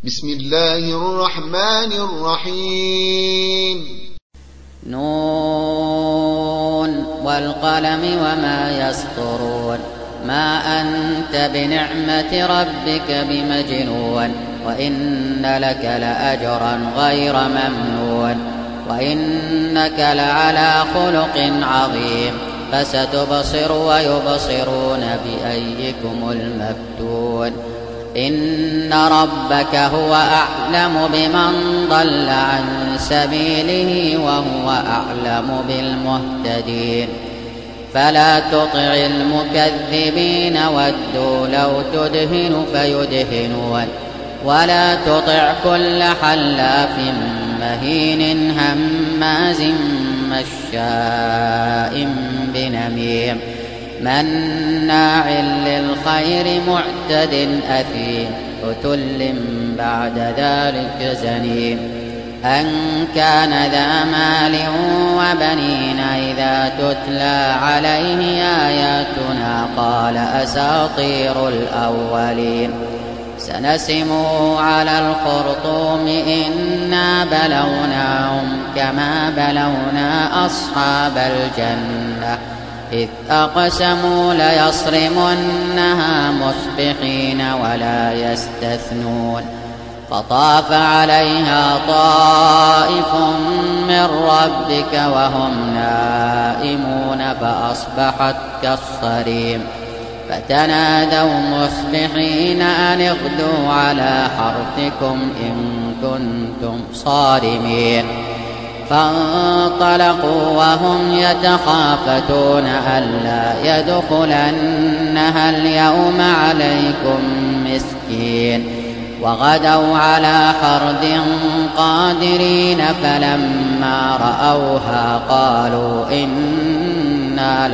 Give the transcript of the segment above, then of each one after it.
بسم الله الرحمن الرحيم. نون والقلم وما يسطرون ما أنت بنعمة ربك بمجنون وإن لك لأجرا غير ممنون وإنك لعلى خلق عظيم فستبصر ويبصرون بأيكم المفتون إن ربك هو أعلم بمن ضل عن سبيله وهو أعلم بالمهتدين فلا تطع المكذبين ودوا لو تدهن فيدهنون ولا تطع كل حلاف مهين هماز مشاء بنميم مناع للخير معتد أثيم عتل بعد ذلك زنيم أن كان ذا مال وبنين إذا تتلى عليه آياتنا قال أساطير الأولين سنسمه على الخرطوم إنا بلوناهم كما بلونا أصحاب الجنة إذ أقسموا ليصرمنها مصبحين ولا يستثنون فطاف عليها طائف من ربك وهم نائمون فأصبحت كالصريم فتنادوا مصبحين أن اغدوا على حرثكم إن كنتم صارمين فانطلقوا وهم يتخافتون ألا يدخلنها اليوم عليكم مسكين وغدوا على حرد قادرين فلما رأوها قالوا إنا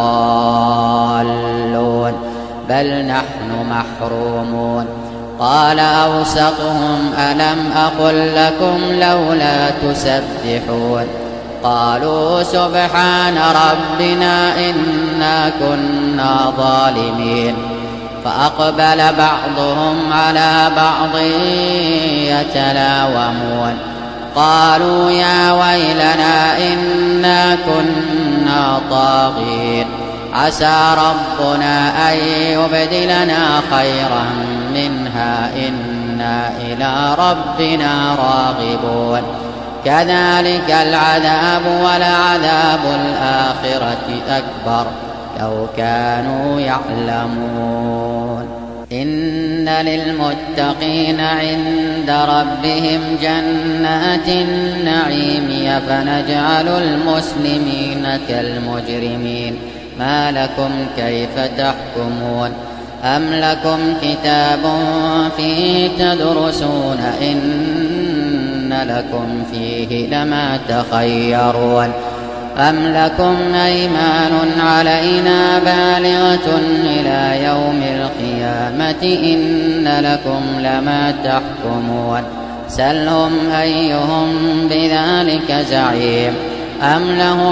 لضالون بل نحن محرومون قال أوسطهم ألم أقل لكم لولا تسبحون قالوا سبحان ربنا إنا كنا ظالمين فأقبل بعضهم على بعض يتلاومون قالوا يا ويلنا إنا كنا طاغين عسى ربنا أن يبدلنا خيرا منها إنا إلى ربنا راغبون كذلك العذاب ولعذاب الآخرة أكبر لو كانوا يعلمون إن للمتقين عند ربهم جنات النعيم أفنجعل المسلمين كالمجرمين ما لكم كيف تحكمون أم لكم كتاب فيه تدرسون إن لكم فيه لما تخيرون أم لكم أيمان علينا بالغة إلى يوم القيامة إن لكم لما تحكمون سلهم أيهم بذلك زعيم أم لهم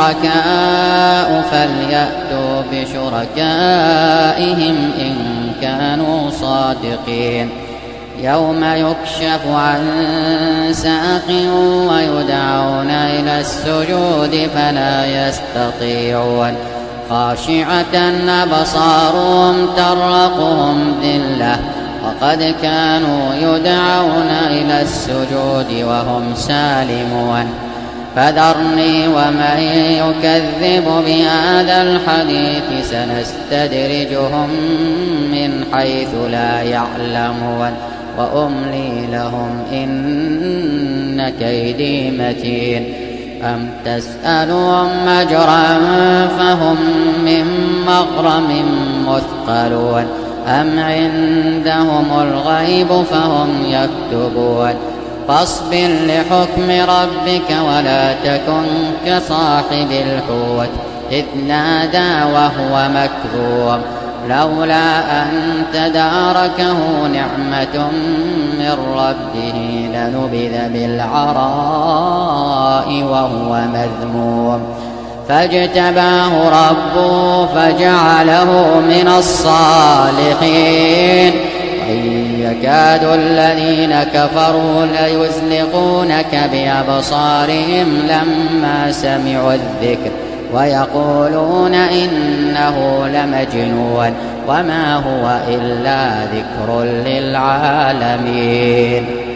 شركاء فليأتوا بشركائهم إن كانوا صادقين يوم يكشف عن ساق ويدعون إلى السجود فلا يستطيعون خاشعة أبصارهم ترقهم ذلة وقد كانوا يدعون إلى السجود وهم سالمون فذرني ومن يكذب بهذا الحديث سنستدرجهم من حيث لا يعلمون وأملي لهم إن كيدي متين أم تسألهم أجرا فهم من مغرم مثقلون أم عندهم الغيب فهم يكتبون فاصبر لحكم ربك ولا تكن كصاحب الحوت إذ نادى وهو مكذوب لولا أن تداركه نعمة من ربه لنبذ بالعراء وهو مذموم فاجتباه ربه فجعله من الصالحين إن يكاد الذين كفروا ليزلقونك بأبصارهم لما سمعوا الذكر ويقولون إنه لمجنون وما هو إلا ذكر للعالمين.